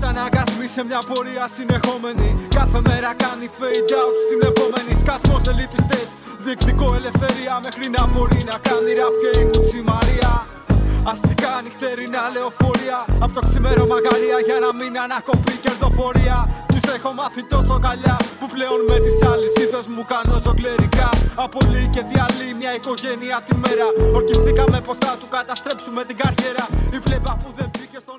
Καταναγκασμοί σε μια πορεία συνεχόμενη. Κάθε μέρα κάνει fade out στην επόμενη. Σκασμός ελιτιστές, διεκδικώ ελευθερία μέχρι να μπορεί να κάνει ραπ και η Κουτσί Μαρία. Αστικά νυχτερινά λεωφορεία, απ' το ξημέρωμα Γαλλία για να μην ανακοπεί κερδοφορία. Τους έχω μάθει τόσο καλιά που πλέον με τις αλυσίδες μου κάνω ζογκλερικά. Απολύει και διαλύει μια οικογένεια τη μέρα. Ορκιστήκαμε πως θα του καταστρέψουμε την καριέρα. Η πλέμπα που δεν μπήκε στον